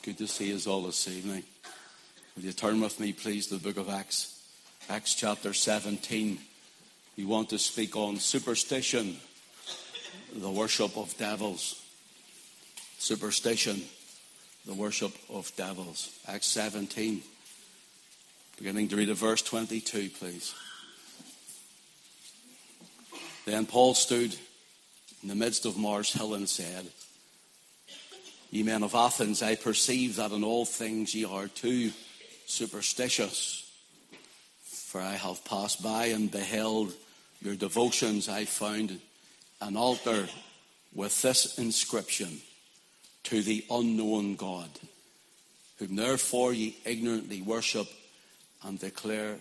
Good to see us all this evening. Will you turn with me, please, to the book of Acts? Acts chapter 17. We want to speak on superstition, the worship of devils. Superstition, the worship of devils. Acts 17. Beginning to read at verse 22, please. Then Paul stood in the midst of Mars Hill and said, Ye men of Athens, I perceive that in all things ye are too superstitious. For I have passed by and beheld your devotions. I found an altar with this inscription, To the unknown God, whom therefore ye ignorantly worship, and declare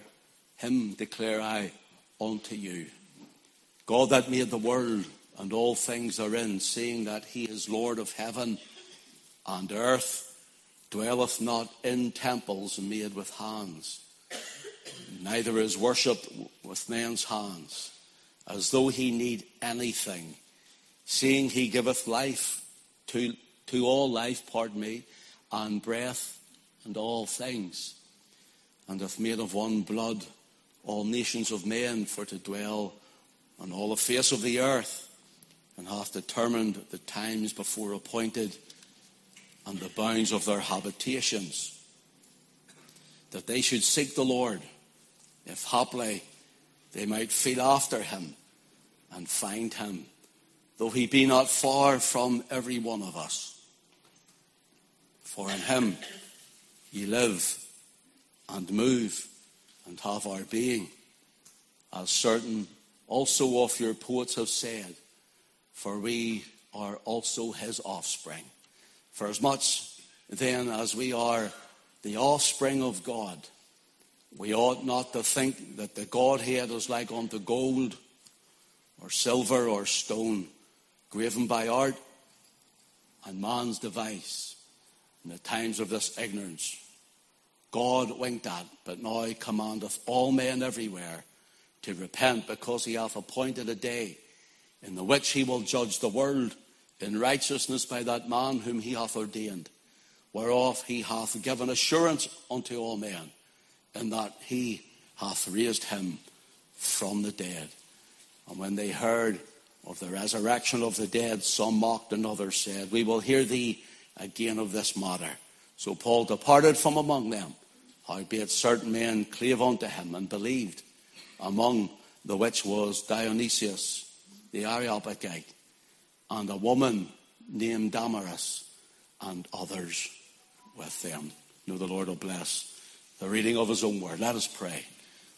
I unto you. God that made the world and all things therein, seeing that he is Lord of heaven and earth, dwelleth not in temples made with hands, neither is worshipped with men's hands, as though he need anything, seeing he giveth life to all life, and breath and all things, and hath made of one blood all nations of men for to dwell on all the face of the earth, and hath determined the times before appointed and the bounds of their habitations, that they should seek the Lord, if haply they might feel after him and find him, though he be not far from every one of us. For in him ye live and move and have our being, as certain also of your poets have said, for we are also his offspring. For as much then as we are the offspring of God, we ought not to think that the Godhead is like unto gold or silver or stone, graven by art and man's device in the times of this ignorance. God winked at, but now commandeth all men everywhere to repent, because he hath appointed a day in the which he will judge the world in righteousness by that man whom he hath ordained, whereof he hath given assurance unto all men, in that he hath raised him from the dead. And when they heard of the resurrection of the dead, some mocked, and others said, We will hear thee again of this matter. So Paul departed from among them, howbeit certain men clave unto him and believed, among the which was Dionysius the Areopagite, and a woman named Damaris, and others with them. Know the Lord will bless the reading of his own word. Let us pray.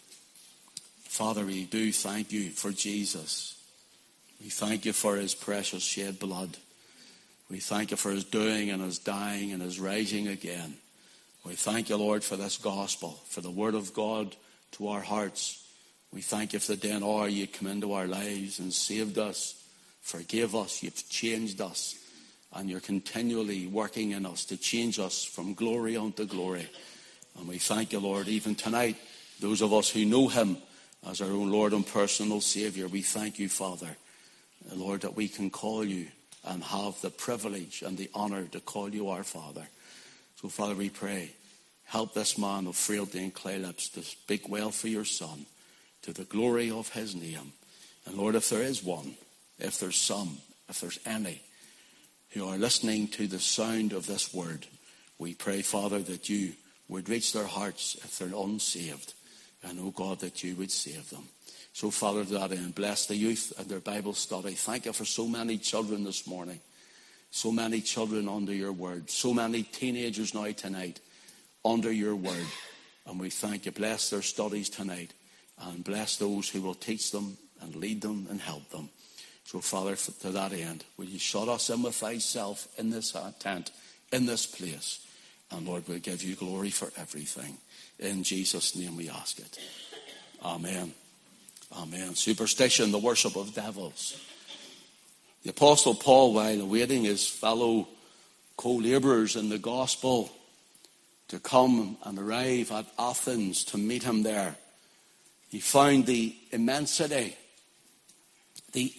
Father, we do thank you for Jesus. We thank you for his precious shed blood. We thank you for his doing and his dying and his rising again. We thank you, Lord, for this gospel, for the word of God to our hearts. We thank you for the day and hour you come into our lives and saved us, forgive us, you've changed us, and you're continually working in us to change us from glory unto glory. And we thank you, Lord, even tonight, those of us who know him as our own Lord and personal Savior, we thank you, Father, Lord, that we can call you and have the privilege and the honor to call you our Father. So, Father, we pray, help this man of frailty and clay lips to speak well for your Son, to the glory of his name. And Lord, if there is one, if there's some, if there's any who are listening to the sound of this word, we pray, Father, that you would reach their hearts if they're unsaved. And, oh God, that you would save them. So, Father, to that end, bless the youth and their Bible study. Thank you for so many children this morning. So many children under your word. So many teenagers now tonight under your word. And we thank you. Bless their studies tonight. And bless those who will teach them and lead them and help them. So, Father, to that end, will you shut us in with thyself in this tent, in this place. And, Lord, we'll give you glory for everything. In Jesus' name we ask it. Amen. Amen. Superstition, the worship of devils. The Apostle Paul, while awaiting his fellow co-laborers in the gospel to come and arrive at Athens to meet him there, he found the immensity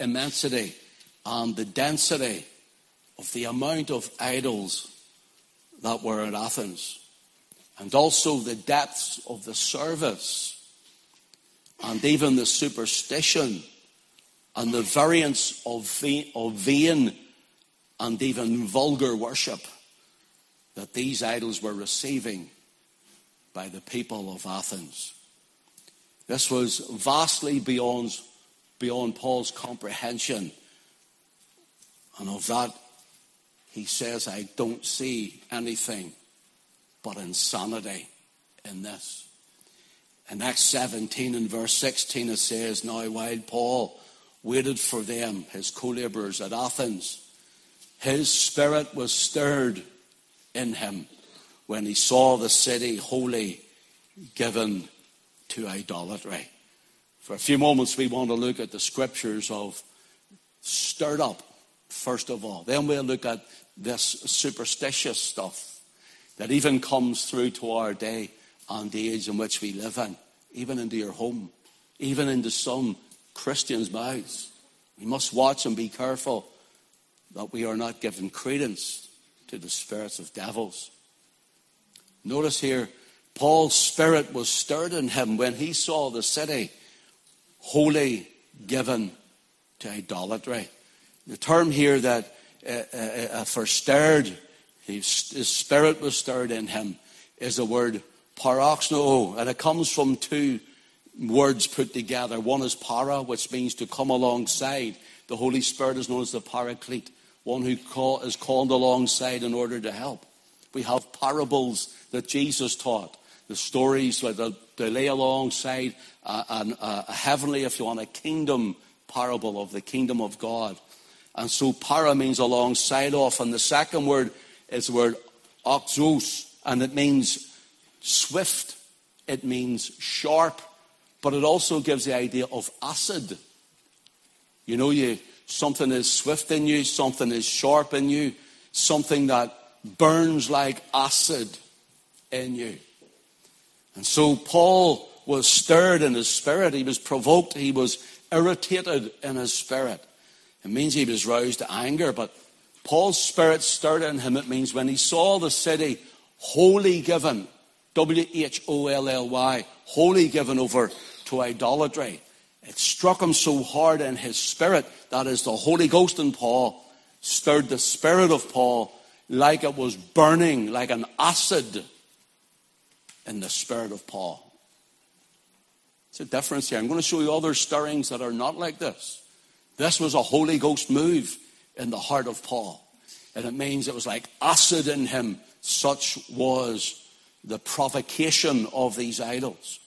and the density of the amount of idols that were at Athens, and also the depths of the service, and even the superstition, and the variance of vain and even vulgar worship that these idols were receiving by the people of Athens. This was vastly beyond Paul's comprehension. And of that, he says, I don't see anything but insanity in this. In Acts 17 and verse 16 it says, now while Paul waited for them, his co-laborers at Athens, his spirit was stirred in him when he saw the city wholly given to idolatry. For a few moments we want to look at the scriptures of stirred up, first of all. Then we'll look at this superstitious stuff that even comes through to our day and the age in which we live in, even into your home, even into some Christians' mouths. We must watch and be careful that we are not giving credence to the spirits of devils. Notice here, Paul's spirit was stirred in him when he saw the city wholly given to idolatry. The term here that for stirred, his spirit was stirred in him, is the word paroxno, and it comes from two words put together. One is para, which means to come alongside. The Holy Spirit is known as the Paraclete, one who is called alongside in order to help. We have parables that Jesus taught, the stories that they lay alongside a heavenly, if you want, a kingdom parable of the kingdom of God. And so para means alongside of, and the second word is the word oxos, and it means swift, it means sharp, but it also gives the idea of acid. You know, something is swift in you, something is sharp in you, something that burns like acid in you. And so Paul was stirred in his spirit, he was provoked, he was irritated in his spirit. It means he was roused to anger, but Paul's spirit stirred in him. It means when he saw the city wholly given, W-H-O-L-L-Y, wholly given over to idolatry, it struck him so hard in his spirit, that is the Holy Ghost in Paul, stirred the spirit of Paul like it was burning, like an acid in the spirit of Paul. It's a difference here. I'm going to show you other stirrings that are not like this. This was a Holy Ghost move in the heart of Paul. And it means it was like acid in him. Such was the provocation of these idols.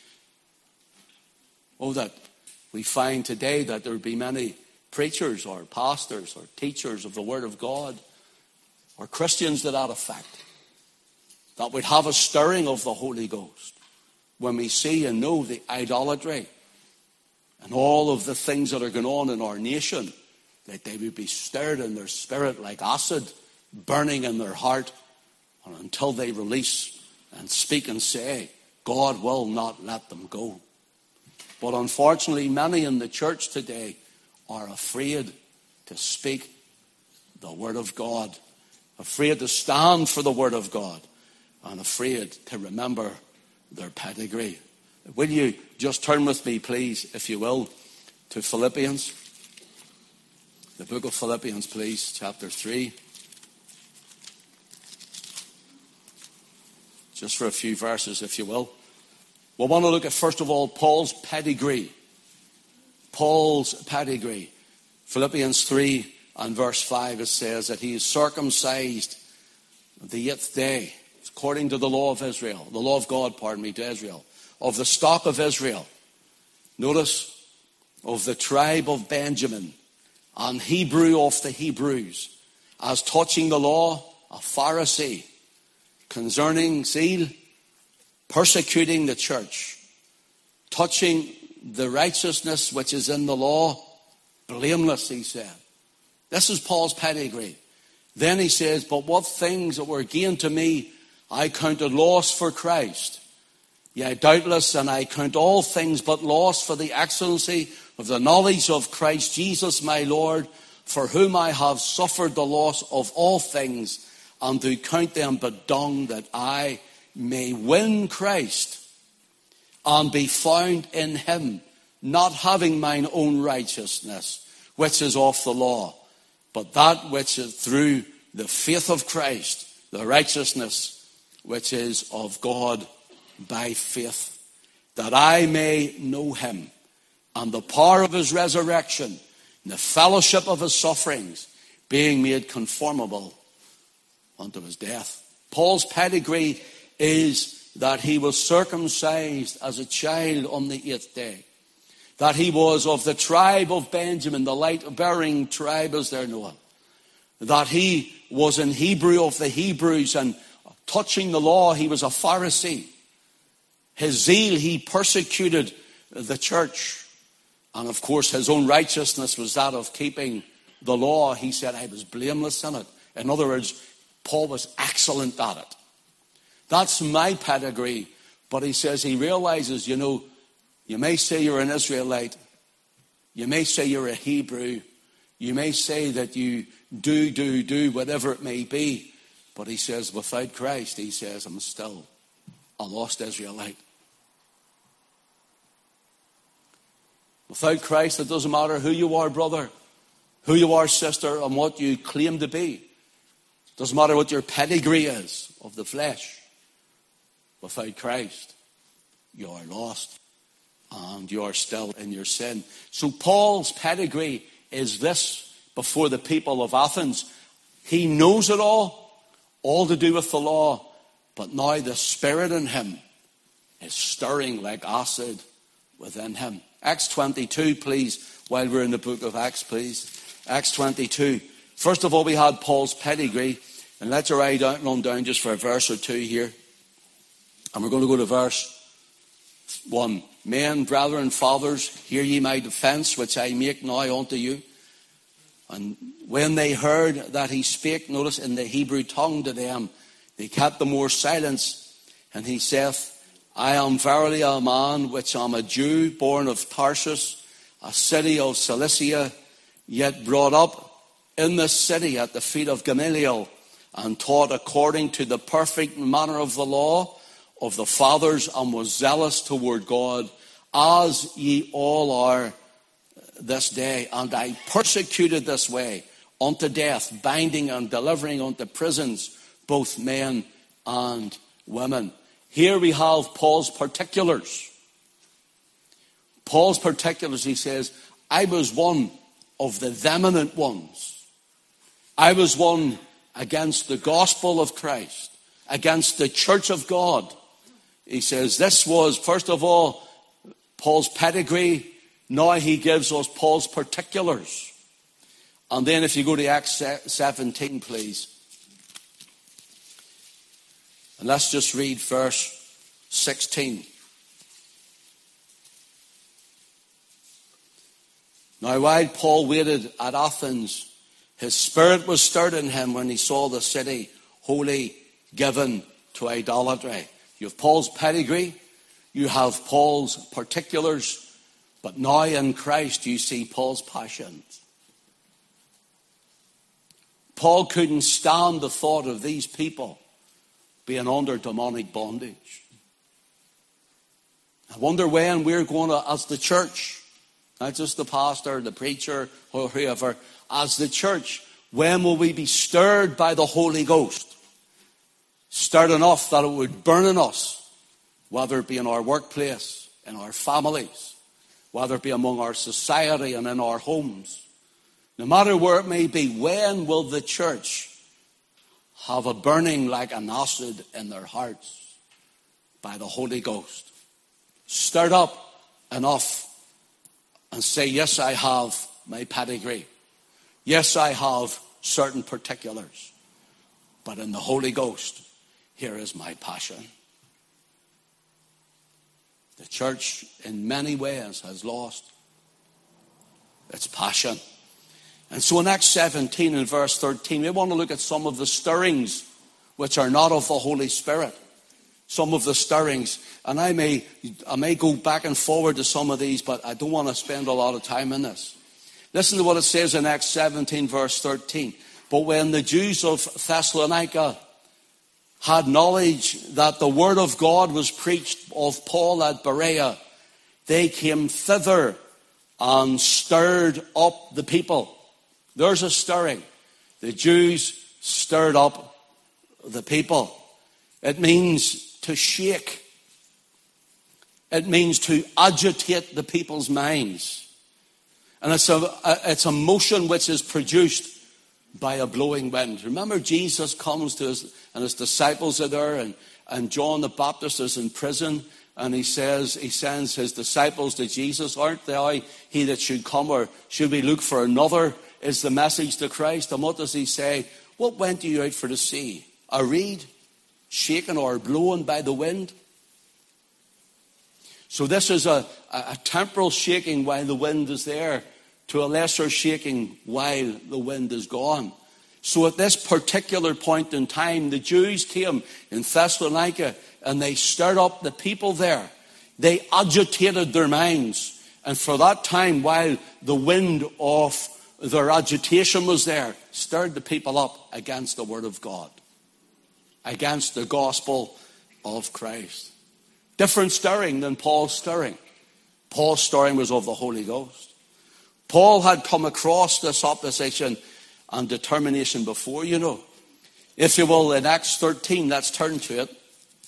Oh, that we find today that there would be many preachers or pastors or teachers of the Word of God or Christians to that effect, that would have a stirring of the Holy Ghost when we see and know the idolatry and all of the things that are going on in our nation, that they would be stirred in their spirit like acid, burning in their heart, and until they release and speak and say, God will not let them go. But unfortunately, many in the church today are afraid to speak the Word of God, afraid to stand for the Word of God, and afraid to remember their pedigree. Will you just turn with me, please, if you will, to Philippians? The book of Philippians, please, chapter 3. Just for a few verses, if you will. We want to look at, first of all, Paul's pedigree. Paul's pedigree. Philippians 3 and verse 5, it says that he is circumcised the 8th day, according to the law of Israel, the law of God, to Israel, of the stock of Israel. Notice, of the tribe of Benjamin, and Hebrew of the Hebrews, as touching the law, a Pharisee, concerning zeal, persecuting the church, touching the righteousness which is in the law, blameless, he said. This is Paul's pedigree. Then he says, but what things that were gained to me, I counted loss for Christ. Yea, doubtless, and I count all things but loss for the excellency of the knowledge of Christ Jesus my Lord, for whom I have suffered the loss of all things, and do count them but dung, that I may win Christ and be found in him, not having mine own righteousness, which is of the law, but that which is through the faith of Christ, the righteousness which is of God by faith, that I may know him and the power of his resurrection, and the fellowship of his sufferings, being made conformable unto his death. Paul's pedigree is that he was circumcised as a child on the 8th day, that he was of the tribe of Benjamin, the light-bearing tribe as they're known, that he was an Hebrew of the Hebrews, and touching the law, he was a Pharisee. His zeal, he persecuted the church. And of course, his own righteousness was that of keeping the law. He said, I was blameless in it. In other words, Paul was excellent at it. That's my pedigree. But he says he realizes, you may say you're an Israelite. You may say you're a Hebrew. You may say that you do, whatever it may be. But he says, without Christ, he says, I'm still a lost Israelite. Without Christ, it doesn't matter who you are, brother, who you are, sister, and what you claim to be. It doesn't matter what your pedigree is of the flesh. Without Christ, you are lost, and you are still in your sin. So Paul's pedigree is this before the people of Athens. He knows it all to do with the law, but now the Spirit in him is stirring like acid within him. Acts 22, please, while we're in the book of Acts, please. Acts 22. First of all, we had Paul's pedigree. And let's run down just for a verse or two here. And we're going to go to verse 1. Men, brethren, fathers, hear ye my defence, which I make now unto you. And when they heard that he spake, notice, in the Hebrew tongue to them, they kept the more silence. And he saith, I am verily a man which am a Jew, born of Tarsus, a city of Cilicia, yet brought up in this city at the feet of Gamaliel, and taught according to the perfect manner of the law of the fathers, and was zealous toward God, as ye all are this day. And I persecuted this way unto death, binding and delivering unto prisons both men and women. Here we have Paul's particulars. Paul's particulars, he says, I was one of the vehement ones. I was one against the gospel of Christ, against the church of God. He says this was, first of all, Paul's pedigree. Now he gives us Paul's particulars. And then if you go to Acts 17, please. And let's just read verse 16. Now while Paul waited at Athens, his spirit was stirred in him when he saw the city wholly given to idolatry. You have Paul's pedigree, you have Paul's particulars, but now in Christ you see Paul's passions. Paul couldn't stand the thought of these people being under demonic bondage. I wonder when we're going to, as the church, not just the pastor, the preacher, or whoever, as the church, when will we be stirred by the Holy Ghost? Stirred enough that it would burn in us, whether it be in our workplace, in our families, whether it be among our society and in our homes. No matter where it may be, when will the church have a burning like an acid in their hearts by the Holy Ghost? Stirred up enough and say, yes, I have my pedigree. Yes, I have certain particulars. But in the Holy Ghost, here is my passion. The church, in many ways, has lost its passion. And so in Acts 17 and verse 13, we want to look at some of the stirrings which are not of the Holy Spirit. Some of the stirrings. And I may go back and forward to some of these, but I don't want to spend a lot of time in this. Listen to what it says in Acts 17 verse 13. But when the Jews of Thessalonica had knowledge that the word of God was preached of Paul at Berea, they came thither and stirred up the people. There's a stirring. The Jews stirred up the people. It means to shake. It means to agitate the people's minds. And it's a motion which is produced by a blowing wind. Remember, Jesus comes to us, and his disciples are there, and John the Baptist is in prison, and he sends his disciples to Jesus. Aren't they he that should come, or should we look for another? Is the message to Christ. And what does he say? What went you out for to see? A reed shaken or blown by the wind? So this is a temporal shaking while the wind is there, to a lesser shaking while the wind is gone. So at this particular point in time, the Jews came in Thessalonica and they stirred up the people there. They agitated their minds. And for that time, while the wind of their agitation was there, stirred the people up against the word of God, against the gospel of Christ. Different stirring than Paul's stirring. Paul's stirring was of the Holy Ghost. Paul had come across this opposition and determination before, you know. If you will, in Acts 13, let's turn to it.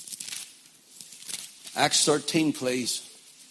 Acts 13, please.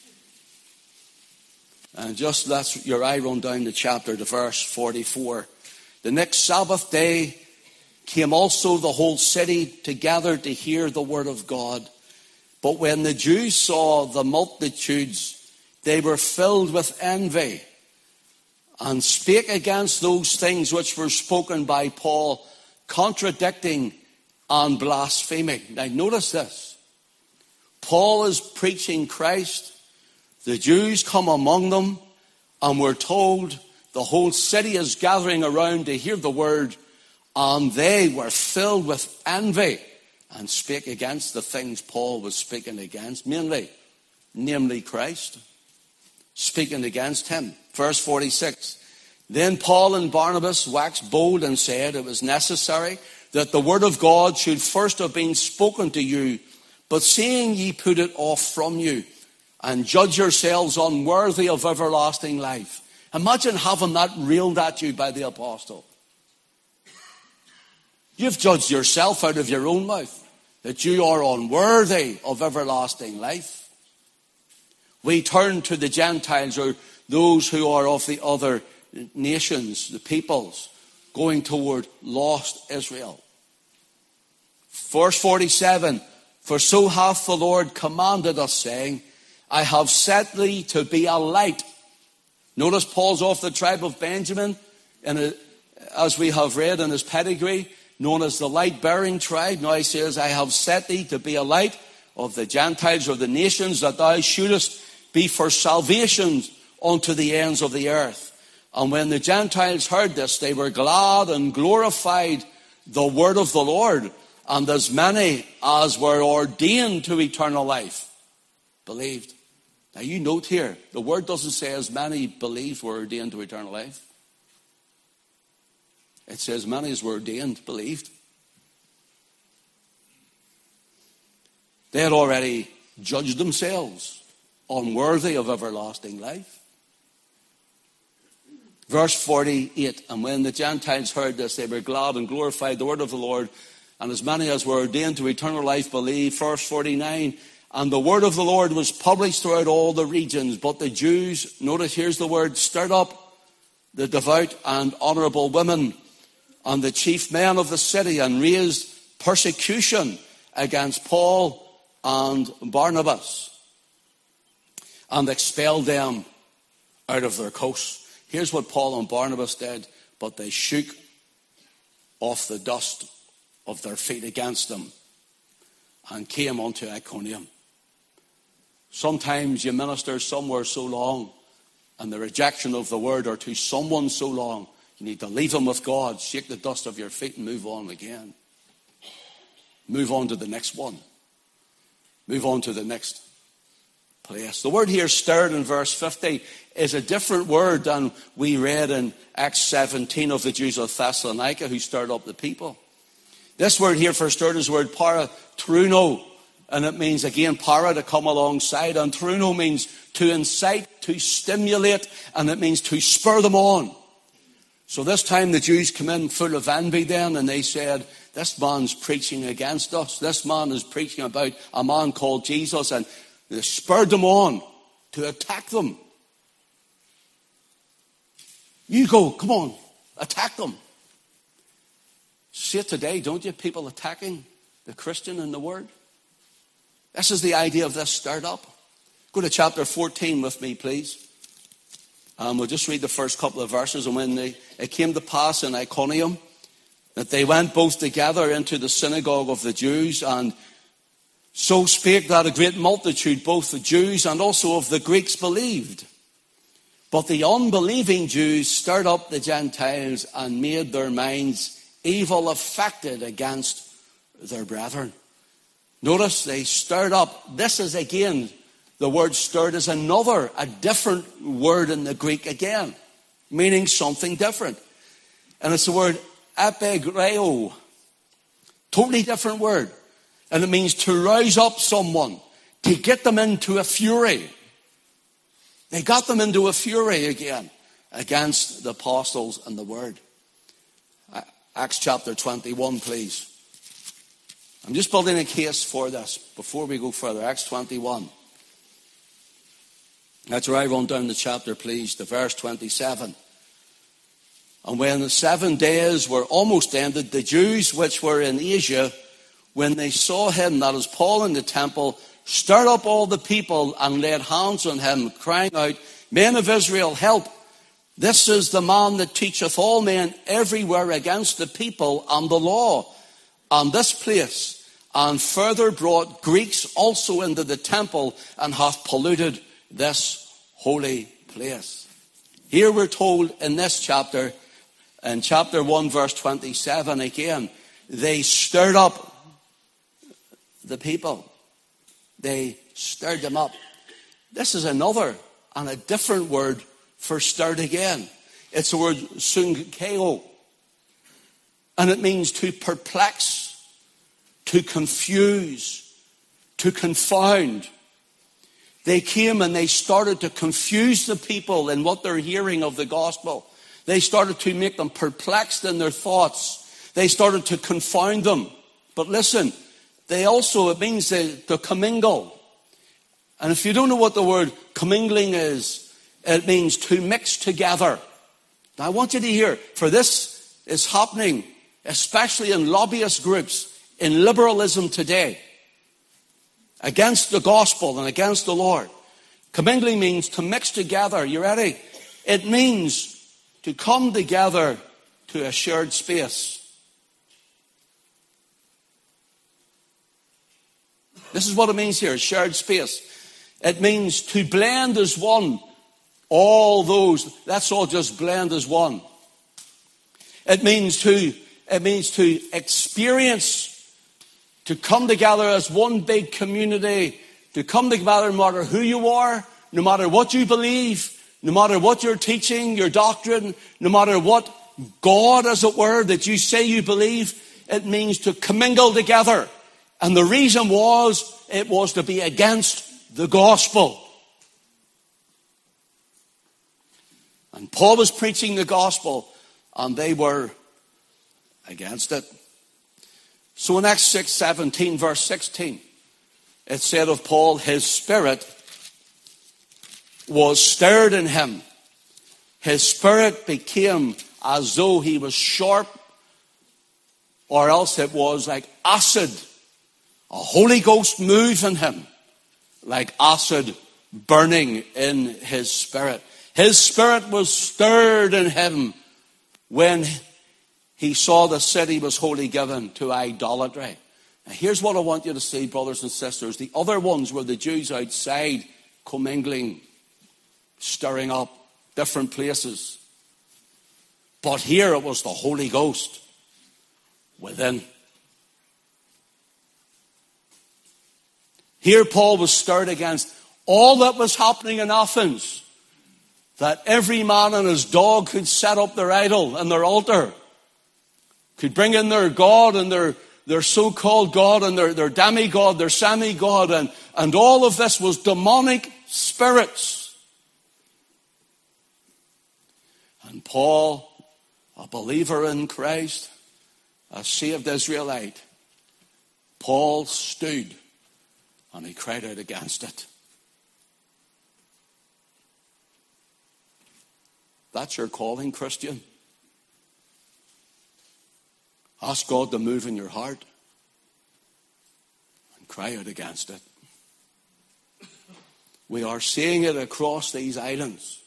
And just let your eye run down the chapter to verse 44. The next Sabbath day came also the whole city together to hear the word of God. But when the Jews saw the multitudes, they were filled with envy, and spake against those things which were spoken by Paul, contradicting and blaspheming. Now notice this. Paul is preaching Christ. The Jews come among them, and we're told the whole city is gathering around to hear the word, and they were filled with envy and spake against the things Paul was speaking against, namely Christ, speaking against him. Verse 46, then Paul and Barnabas waxed bold and said it was necessary that the word of God should first have been spoken to you, but seeing ye put it off from you, and judge yourselves unworthy of everlasting life. Imagine having that reeled at you by the apostle. You've judged yourself out of your own mouth that you are unworthy of everlasting life. We turn to the Gentiles, or those who are of the other nations, the peoples, going toward lost Israel. Verse 47, for so hath the Lord commanded us, saying, I have set thee to be a light. Notice Paul's of the tribe of Benjamin, and as we have read in his pedigree, known as the light-bearing tribe. Now he says, I have set thee to be a light of the Gentiles, or the nations, that thou shouldest be for salvation unto the ends of the earth. And when the Gentiles heard this, they were glad and glorified the word of the Lord. And as many as were ordained to eternal life believed. Now you note here, the word doesn't say as many believed were ordained to eternal life. It says many as were ordained believed. They had already judged themselves unworthy of everlasting life. Verse 48, and when the Gentiles heard this, they were glad and glorified the word of the Lord, and as many as were ordained to eternal life believed. Verse 49, and the word of the Lord was published throughout all the regions, but the Jews, notice here's the word, stirred up the devout and honorable women and the chief men of the city, and raised persecution against Paul and Barnabas, and expelled them out of their coasts. Here's what Paul and Barnabas did, but they shook off the dust of their feet against them and came unto Iconium. Sometimes you minister somewhere so long, and the rejection of the word, or to someone so long, you need to leave them with God, shake the dust of your feet, and move on again. Move on to the next one. Move on to the next place. The word here, stirred, in verse 50, is a different word than we read in Acts 17 of the Jews of Thessalonica who stirred up the people. This word here for stirred is the word paratruno, and it means, again, para, to come alongside, and truno means to incite, to stimulate, and it means to spur them on. So this time the Jews come in full of envy then, and they said, this man's preaching against us. This man is preaching about a man called Jesus, and they spurred them on to attack them. You go, come on, attack them. See it today, don't you? People attacking the Christian in the Word. This is the idea of this stirred up. Go to chapter 14 with me, please. We'll just read the first couple of verses. And when it came to pass in Iconium that they went both together into the synagogue of the Jews, and so spake that a great multitude, both the Jews and also of the Greeks, believed. But the unbelieving Jews stirred up the Gentiles and made their minds evil affected against their brethren. Notice they stirred up. This is again, the word stirred is a different word in the Greek again, meaning something different. And it's the word epigreo. Totally different word. And it means to rouse up someone, to get them into a fury. They got them into a fury again against the apostles and the word. Acts chapter 21, please. I'm just building a case for this before we go further. Acts 21. That's where I run down the chapter, please, to verse 27. And when the 7 days were almost ended, the Jews which were in Asia, when they saw him, that is Paul, in the temple, stirred up all the people and laid hands on him, crying out, Men of Israel, help! This is the man that teacheth all men everywhere against the people and the law and this place, and further brought Greeks also into the temple, and hath polluted this holy place. Here we're told in this chapter, in chapter 1 verse 27 again, they stirred up the people. They stirred them up. This is another and a different word for stirred again. It's the word sunkeo. And it means to perplex, to confuse, to confound. They came and they started to confuse the people in what they're hearing of the gospel. They started to make them perplexed in their thoughts. They started to confound them. But listen, it means to commingle. And if you don't know what the word commingling is, it means to mix together. Now I want you to hear, for this is happening, especially in lobbyist groups, in liberalism today, against the gospel and against the Lord. Commingling means to mix together. You ready? It means to come together to a shared space. This is what it means here, shared space. It means to blend as one. All those, that's all just blend as one. It means to experience, to come together as one big community, to come together no matter who you are, no matter what you believe, no matter what you're teaching, your doctrine, no matter what God, as it were, that you say you believe. It means to commingle together. And the reason it was to be against the gospel. And Paul was preaching the gospel, and they were against it. So in Acts 17, verse 16, it said of Paul, his spirit was stirred in him. His spirit became as though he was sharp, or else it was like acid. A Holy Ghost move in him, like acid burning in his spirit. His spirit was stirred in him when he saw the city was wholly given to idolatry. Now here's what I want you to see, brothers and sisters. The other ones were the Jews outside, commingling, stirring up different places. But here it was the Holy Ghost within. Here Paul was stirred against All that was happening in Athens, that every man and his dog could set up their idol and their altar, could bring in their god and their so-called god and their demigod, their semi-god, and all of this was demonic spirits. And Paul, a believer in Christ, a saved Israelite, Paul stood and he cried out against it. That's your calling, Christian. Ask God to move in your heart and cry out against it. We are seeing it across these islands.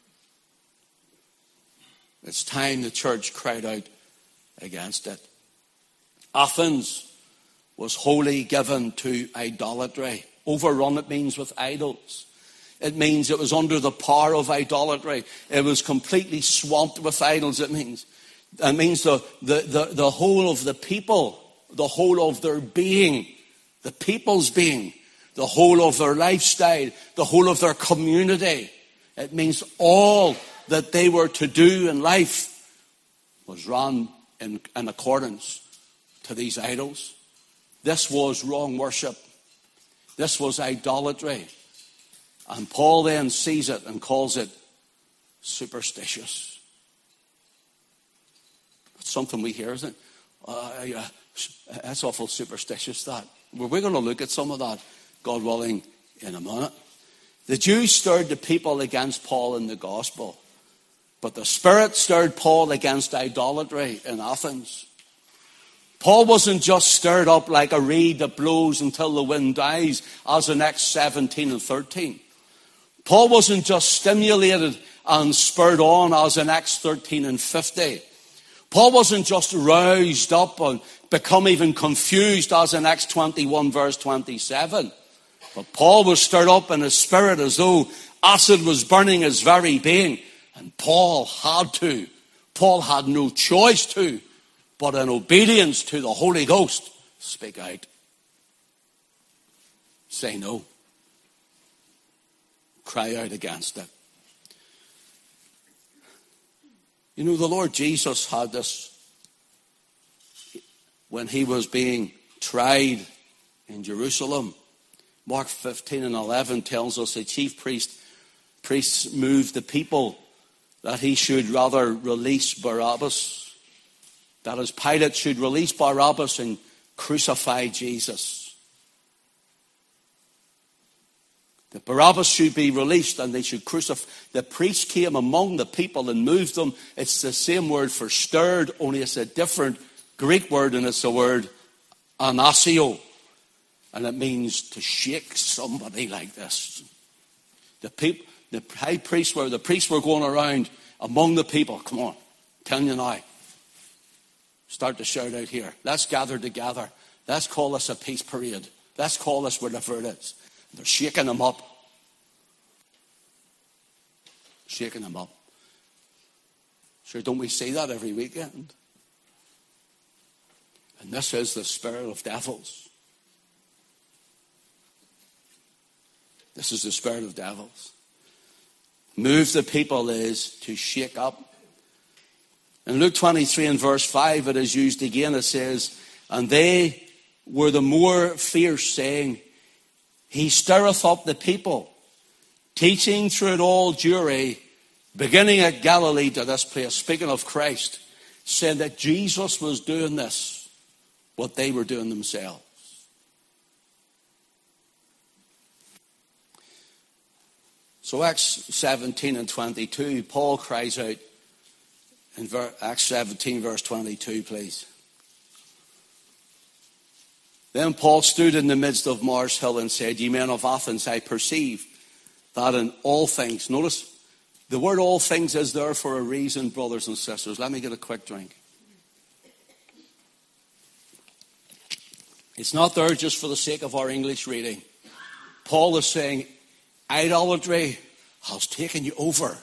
It's time the church cried out against it. Athens was wholly given to idolatry. Overrun, it means, with idols. It means it was under the power of idolatry. It was completely swamped with idols, it means. It means the whole of the people, the whole of their being, the people's being, the whole of their lifestyle, the whole of their community. It means all that they were to do in life was run in accordance to these idols. This was wrong worship. This was idolatry. And Paul then sees it and calls it superstitious. It's something we hear, isn't it? That's awful superstitious, that. We're going to look at some of that, God willing, in a minute. The Jews stirred the people against Paul in the gospel. But the Spirit stirred Paul against idolatry in Athens. Paul wasn't just stirred up like a reed that blows until the wind dies, as in Acts 17 and 13. Paul wasn't just stimulated and spurred on, as in Acts 13 and 50. Paul wasn't just roused up and become even confused, as in Acts 21 verse 27. But Paul was stirred up in his spirit as though acid was burning his very being. And Paul had no choice to, but in obedience to the Holy Ghost, speak out. Say no. Cry out against it. You know, the Lord Jesus had this when he was being tried in Jerusalem. Mark 15 and 11 tells us the chief priests moved the people that he should rather release Barabbas. That is, Pilate should release Barabbas and crucify Jesus. That Barabbas should be released and they should crucify. The priest came among the people and moved them. It's the same word for stirred, only it's a different Greek word, and it's the word anasio. And it means to shake somebody like this. The priests were going around among the people. Come on, telling you now. Start to shout out here. Let's gather together. Let's call this a peace parade. Let's call this whatever it is. They're shaking them up. Shaking them up. Sure, don't we see that every weekend? And this is the spirit of devils. This is the spirit of devils. Move the people is to shake up. In Luke 23 and verse 5, it is used again. It says, and they were the more fierce, saying, he stirreth up the people, teaching through it all Jewry, beginning at Galilee to this place, speaking of Christ, said that Jesus was doing this, what they were doing themselves. So Acts 17 and 22, Paul cries out in Acts 17 verse 22, please. Then Paul stood in the midst of Mars Hill and said, ye men of Athens, I perceive that in all things. Notice, the word all things is there for a reason, brothers and sisters. Let me get a quick drink. It's not there just for the sake of our English reading. Paul is saying, idolatry has taken you over.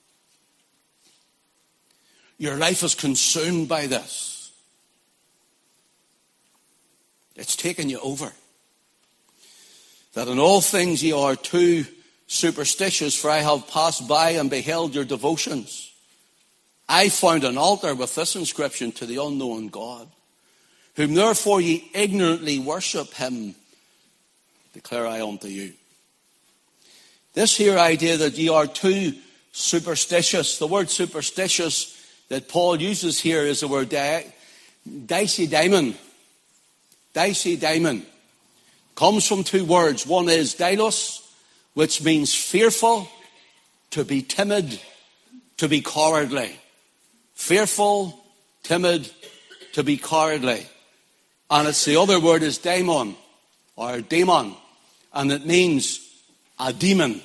Your life is consumed by this. It's taken you over. that in all things ye are too superstitious, for I have passed by and beheld your devotions. I found an altar with this inscription, to the unknown God, whom therefore ye ignorantly worship, him declare I unto you. This here idea that ye are too superstitious, the word superstitious that Paul uses here is the word daimon. Daimon comes from two words. One is dailos, which means fearful, to be timid, to be cowardly. Fearful, timid, to be cowardly. And it's the other word is daimon, or demon, and it means a demon.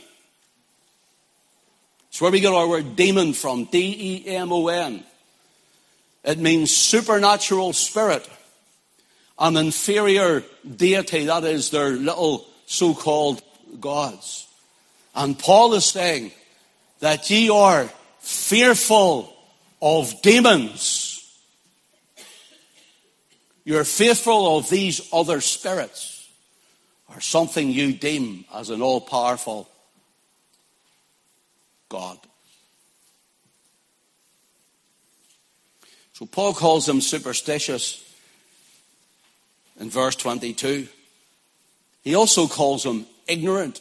It's where we get our word demon from, D-E-M-O-N. It means supernatural spirit, an inferior deity, that is their little so-called gods. And Paul is saying that ye are fearful of demons. You're fearful of these other spirits, or something you deem as an all-powerful God. So Paul calls them superstitious in verse 22. He also calls them ignorant.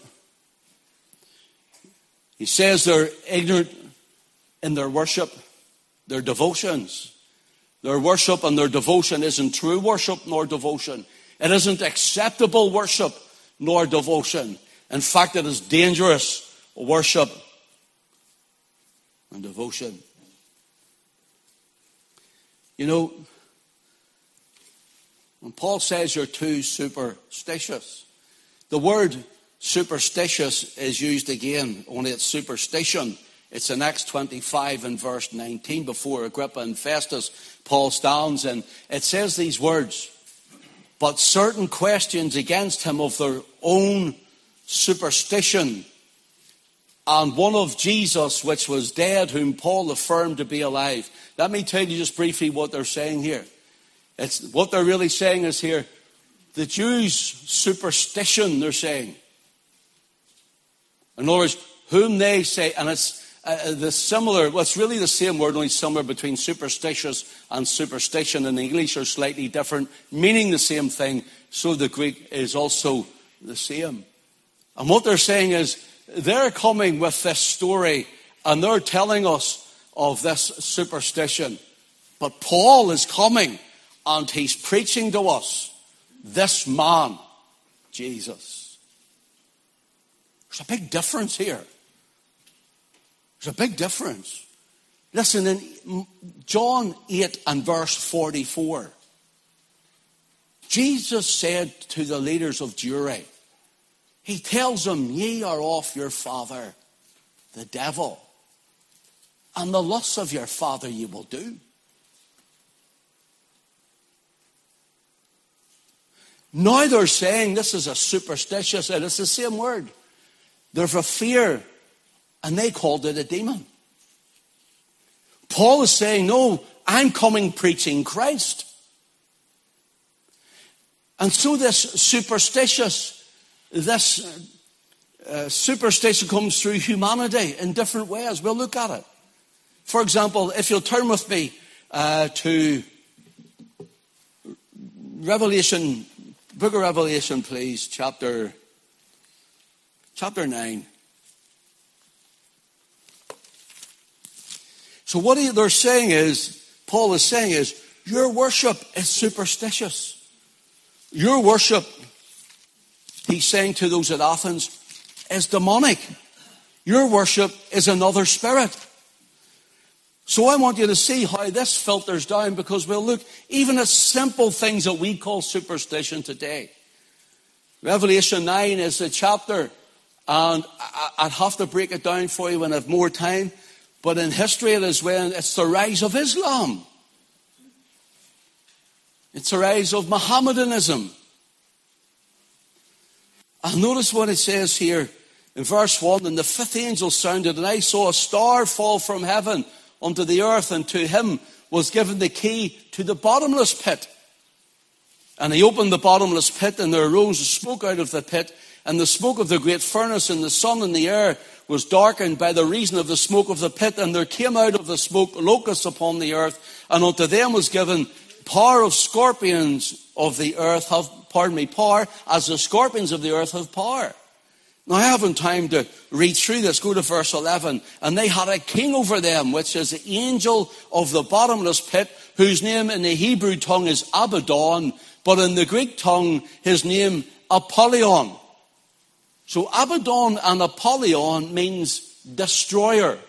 He says they're ignorant in their worship, their devotions. Their worship and their devotion isn't true worship nor devotion. It isn't acceptable worship nor devotion. In fact, it is dangerous worship and devotion. You know, when Paul says you're too superstitious, the word superstitious is used again, only it's superstition. It's in Acts 25 and verse 19, before Agrippa and Festus, Paul stands and it says these words, but certain questions against him of their own superstition, and one of Jesus, which was dead, whom Paul affirmed to be alive. Let me tell you just briefly what they're saying here. What they're really saying is here, the Jews' superstition, they're saying. In other words, whom they say, and it's it's really the same word, only somewhere between superstitious and superstition in English are slightly different, meaning the same thing, so the Greek is also the same. And what they're saying is, they're coming with this story and they're telling us of this superstition. But Paul is coming and he's preaching to us this man, Jesus. There's a big difference here. There's a big difference. Listen, in John 8 and verse 44, Jesus said to the leaders of Jewry, he tells them, ye are of your father, the devil, and the lusts of your father ye will do. Now they're saying this is a superstitious, and it's the same word. There's a fear, and they called it a demon. Paul is saying, no, I'm coming preaching Christ. And so this superstition comes through humanity in different ways. We'll look at it. For example, if you'll turn with me to Revelation, book of Revelation, please, chapter 9. So what they're saying is, Paul is saying is, your worship is superstitious. Your worship, he's saying to those at Athens, is demonic. Your worship is another spirit. So I want you to see how this filters down, because we'll look even at simple things that we call superstition today. Revelation 9 is a chapter, and I'd have to break it down for you when I have more time. But in history it is when it's the rise of Islam. It's the rise of Mohammedanism. And notice what it says here in verse 1. And the fifth angel sounded, and I saw a star fall from heaven unto the earth, and to him was given the key to the bottomless pit. And he opened the bottomless pit, and there arose a smoke out of the pit, and the smoke of the great furnace, and the sun and the air was darkened by the reason of the smoke of the pit. And there came out of the smoke locusts upon the earth, and unto them was given power of scorpions of the earth power as the scorpions of the earth have power. Now I haven't time to read through this. Go to verse 11. And they had a king over them, which is the angel of the bottomless pit, whose name in the Hebrew tongue is Abaddon, but in the Greek tongue his name Apollyon. So Abaddon and Apollyon means destroyer.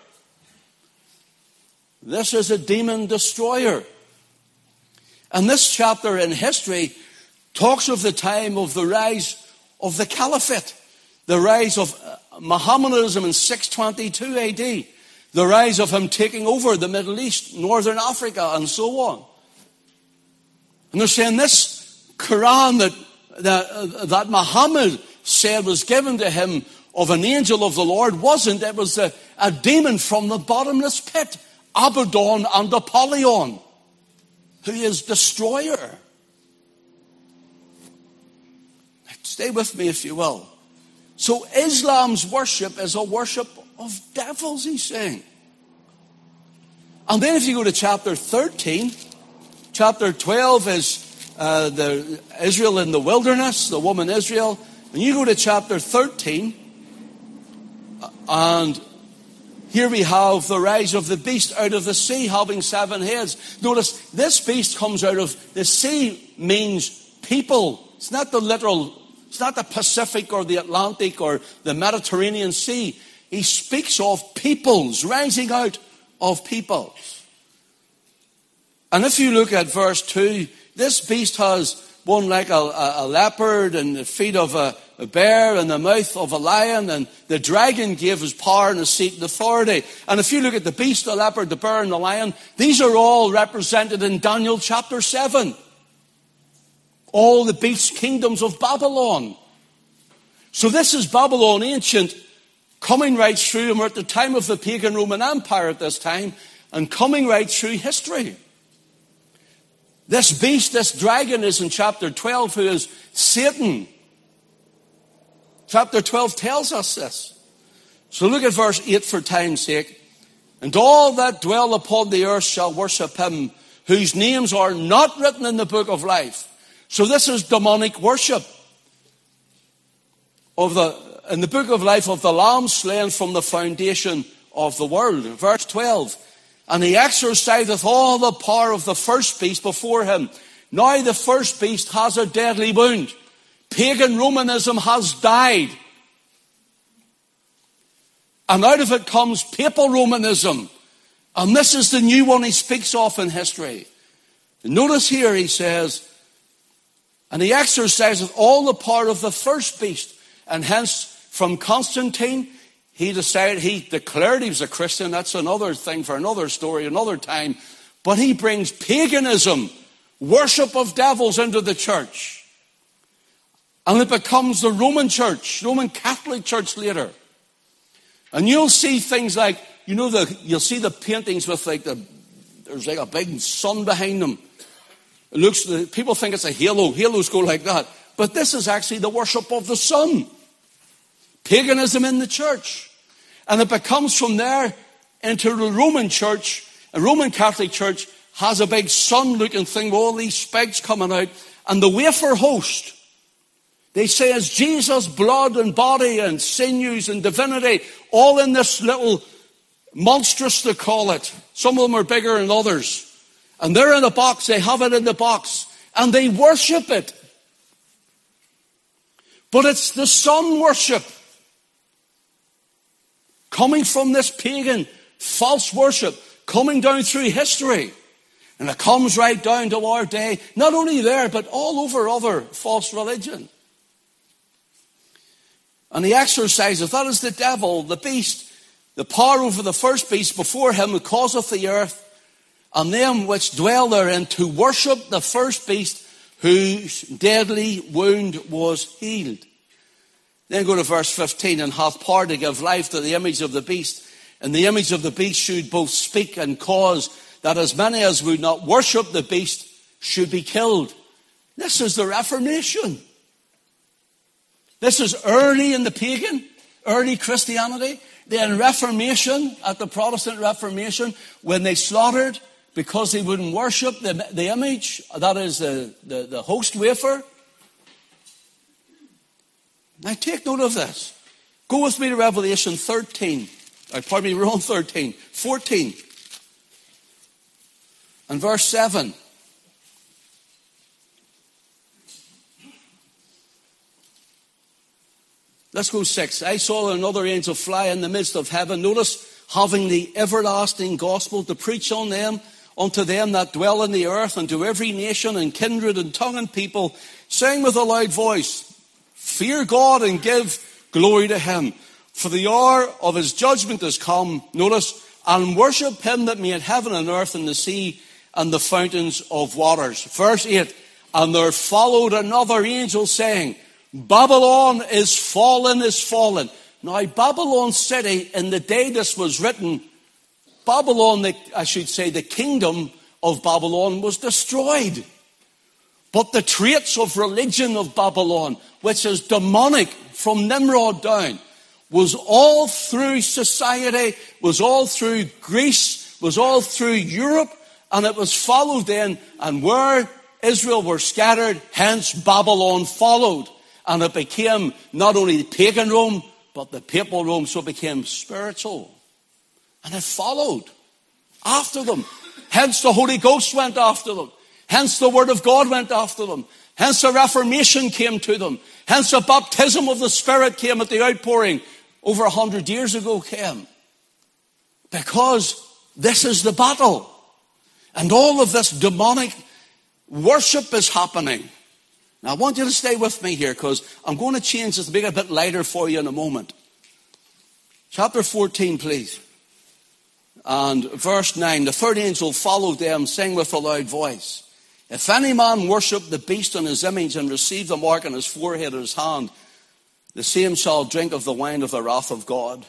This is a demon destroyer. And this chapter in history talks of the time of the rise of the caliphate, the rise of Mohammedanism in 622 AD, the rise of him taking over the Middle East, Northern Africa, and so on. And they're saying this Quran that Muhammad said was given to him of an angel of the Lord wasn't. It was a demon from the bottomless pit, Abaddon and Apollyon, who is destroyer. Stay with me if you will. So Islam's worship is a worship of devils, he's saying. And then if you go to chapter 13, chapter 12 is the Israel in the wilderness, the woman Israel. And you go to chapter 13, and here we have the rise of the beast out of the sea, having 7 heads. Notice, this beast comes out of the sea, means people. It's not the literal, it's not the Pacific or the Atlantic or the Mediterranean Sea. He speaks of peoples, rising out of peoples. And if you look at verse 2, this beast has one like a leopard, and the feet of a bear, and the mouth of a lion, and the dragon gave his power and his seat and authority. And if you look at the beast, the leopard, the bear, and the lion, these are all represented in Daniel chapter 7. All the beast kingdoms of Babylon. So this is Babylon ancient, coming right through, and we're at the time of the pagan Roman Empire at this time, and coming right through history. This beast, this dragon is in chapter 12, who is Satan. Chapter 12 tells us this. So look at verse 8 for time's sake. And all that dwell upon the earth shall worship him, whose names are not written in the book of life. So this is demonic worship in the book of life of the Lamb slain from the foundation of the world. Verse 12. And he exerciseth all the power of the first beast before him. Now the first beast has a deadly wound. Pagan Romanism has died. And out of it comes papal Romanism. And this is the new one he speaks of in history. Notice here he says, and he exerciseth all the power of the first beast. And hence from Constantine, he declared he was a Christian. That's another thing for another story, another time. But he brings paganism, worship of devils into the church. And it becomes the Roman church, Roman Catholic Church later. And you'll see things like, you'll see the paintings with there's like a big sun behind them. People think it's a halo. Halos go like that. But this is actually the worship of the sun. Paganism in the church. And it becomes from there into the Roman church. A Roman Catholic Church has a big sun-looking thing with all these spikes coming out. And the wafer host, they say, is Jesus' blood and body and sinews and divinity, all in this little monstrous, they call it. Some of them are bigger than others. And they're in a box, they have it in the box, and they worship it. But it's the sun worship coming from this pagan false worship, coming down through history. And it comes right down to our day, not only there, but all over other false religion. And he exercises, that is the devil, the beast, the power over the first beast before him who causeth the earth, and them which dwell therein, to worship the first beast whose deadly wound was healed. Then go to verse 15, and hath power to give life to the image of the beast. And the image of the beast should both speak and cause that as many as would not worship the beast should be killed. This is the Reformation. This is early in the pagan, early Christianity. Then Reformation, at the Protestant Reformation, when they slaughtered because they wouldn't worship the image, that is the host wafer. Now take note of this. Go with me to Revelation 13. Pardon me, we're on 13. 14. And verse 7. Let's go 6. I saw another angel fly in the midst of heaven. Notice, having the everlasting gospel to preach unto them that dwell in the earth, and to every nation and kindred and tongue and people, saying with a loud voice, fear God and give glory to him, for the hour of his judgment is come. Notice, and worship him that made heaven and earth and the sea and the fountains of waters. Verse 8, and there followed another angel saying, Babylon is fallen, is fallen. Now, Babylon city, in the day this was written, Babylon, I should say, the kingdom of Babylon was destroyed. But the traits of religion of Babylon, which is demonic from Nimrod down, was all through society, was all through Greece, was all through Europe, and it was followed then, and where Israel were scattered, hence Babylon followed. And it became not only pagan Rome, but the papal Rome, so it became spiritual. And it followed after them. Hence the Holy Ghost went after them. Hence the Word of God went after them. Hence the Reformation came to them. Hence the baptism of the Spirit came at the outpouring over 100 years ago came. Because this is the battle. And all of this demonic worship is happening. Now, I want you to stay with me here because I'm going to change this to make it a bit lighter for you in a moment. Chapter 14, please. And verse 9. The third angel followed them, saying with a loud voice, if any man worship the beast in his image and receive the mark on his forehead or his hand, the same shall drink of the wine of the wrath of God,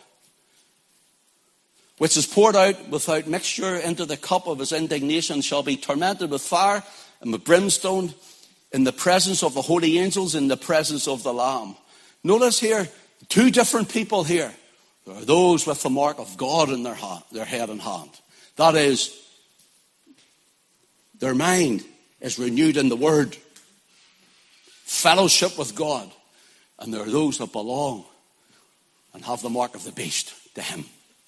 which is poured out without mixture into the cup of his indignation, shall be tormented with fire and with brimstone, in the presence of the holy angels, in the presence of the Lamb. Notice here, two different people here. There are those with the mark of God in their head and hand. That is, their mind is renewed in the Word. Fellowship with God. And there are those that belong and have the mark of the beast to him.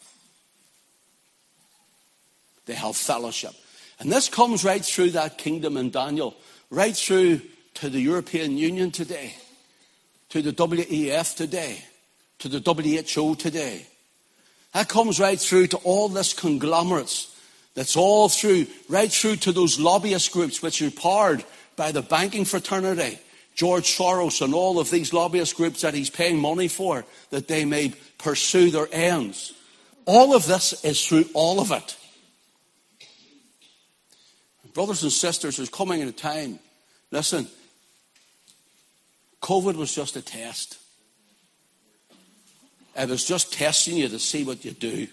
They have fellowship. And this comes right through that kingdom in Daniel. Right through to the European Union today, to the WEF today, to the WHO today. That comes right through to all this conglomerates. That's all through, right through to those lobbyist groups which are powered by the banking fraternity. George Soros and all of these lobbyist groups that he's paying money for, that they may pursue their ends. All of this is through all of it. Brothers and sisters, there's coming a time. Listen, COVID was just a test. It was just testing you to see what you do.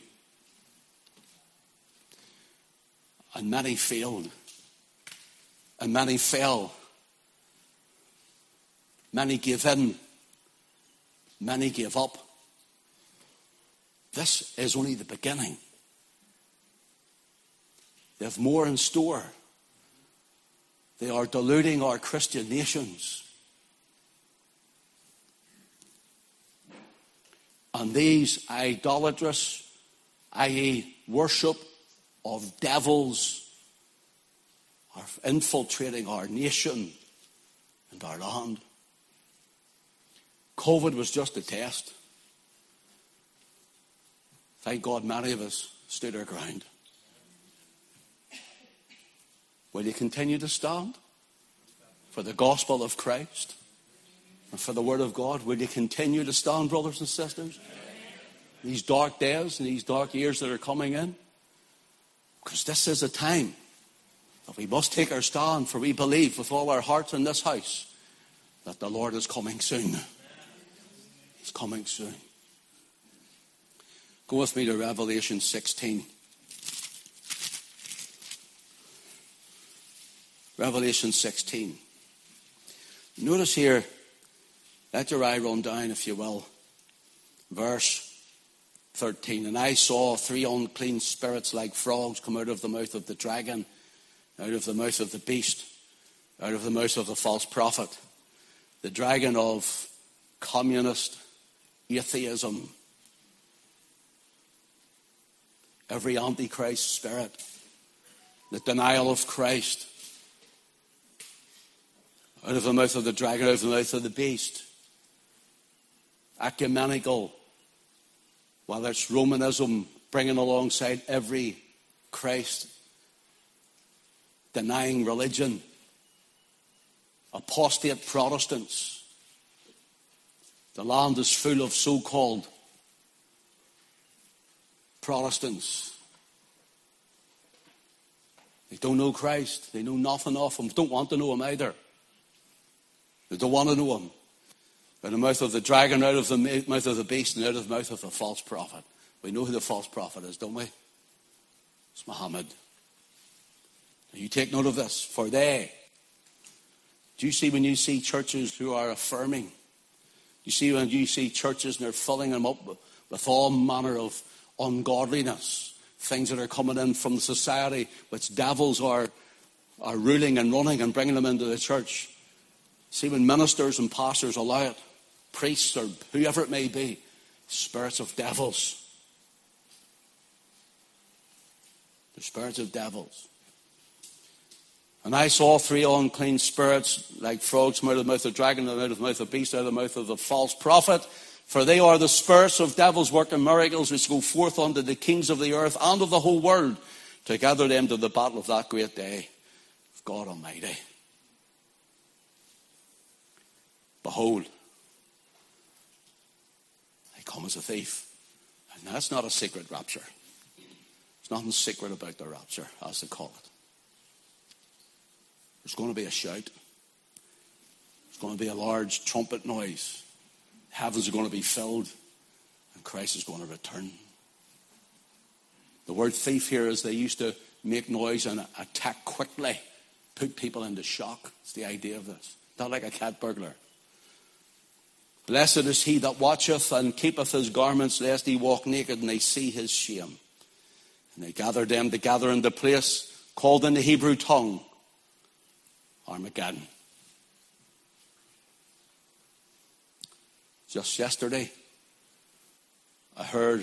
And many failed. And many fell. Many gave in. Many gave up. This is only the beginning. They have more in store. They are deluding our Christian nations. And these idolatrous, i.e. worship of devils, are infiltrating our nation and our land. COVID was just a test. Thank God many of us stood our ground. Will you continue to stand for the gospel of Christ and for the word of God? Will you continue to stand, brothers and sisters? These dark days and these dark years that are coming in. Because this is a time that we must take our stand, for we believe with all our hearts in this house that the Lord is coming soon. He's coming soon. Go with me to Revelation 16. Revelation 16. Notice here, let your eye run down, if you will. Verse 13. And I saw 3 unclean spirits like frogs come out of the mouth of the dragon, out of the mouth of the beast, out of the mouth of the false prophet. The dragon of communist atheism. Every antichrist spirit. The denial of Christ. Out of the mouth of the dragon, out of the mouth of the beast. Ecumenical. Whether it's Romanism bringing alongside every Christ denying religion. Apostate Protestants. The land is full of so-called Protestants. They don't know Christ. They know nothing of him. Don't want to know him either. They don't want to know him. Out of the mouth of the dragon, out of the mouth of the beast, and out of the mouth of the false prophet. We know who the false prophet is, don't we? It's Muhammad. Now you take note of this. For they. Do you see when you see churches who are affirming? You see when you see churches and they're filling them up with all manner of ungodliness. Things that are coming in from the society which devils are ruling and running and bringing them into the church. See when ministers and pastors allow it. Priests or whoever it may be. Spirits of devils. The spirits of devils. And I saw 3 unclean spirits like frogs come out of the mouth of the dragon, and out of the mouth of the beast, out of the mouth of the false prophet. For they are the spirits of devils working miracles, which go forth unto the kings of the earth and of the whole world, to gather them to the battle of that great day of God Almighty. Behold, I come as a thief. And that's not a secret rapture. There's nothing secret about the rapture, as they call it. There's going to be a shout. There's going to be a large trumpet noise. Heavens are going to be filled. And Christ is going to return. The word thief here is they used to make noise and attack quickly. Put people into shock. It's the idea of this. Not like a cat burglar. Blessed is he that watcheth and keepeth his garments, lest he walk naked and they see his shame. And they gathered them together in the place called in the Hebrew tongue Armageddon. Just yesterday, I heard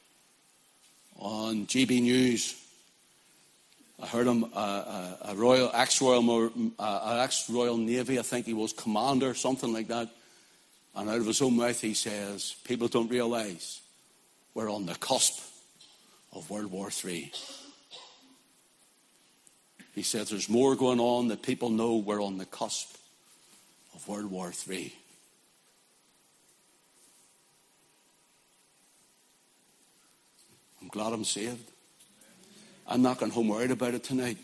on GB News, I heard him, ex-Royal Navy, I think he was commander, something like that. And out of his own mouth he says, people don't realize we're on the cusp of World War III. He says there's more going on that people know we're on the cusp of World War III. I'm glad I'm saved. I'm not going home worried about it tonight.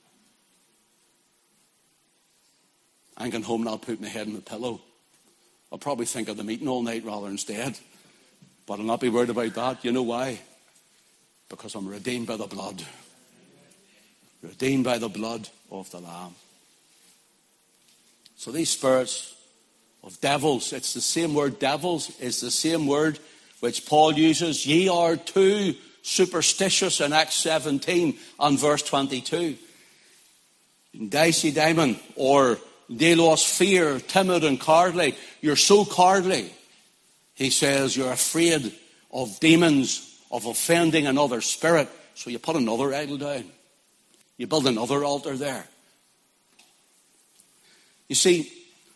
I'm going home and I'll put my head in the pillow. I'll probably think of the meeting all night rather instead. But I'll not be worried about that. You know why? Because I'm redeemed by the blood. Redeemed by the blood of the Lamb. So these spirits of devils, it's the same word devils, it's the same word which Paul uses. Ye are too superstitious in Acts 17 and verse 22. Dicey Diamond or Delos, fear, timid and cowardly. You're so cowardly. He says you're afraid of demons, of offending another spirit. So you put another idol down. You build another altar there. You see,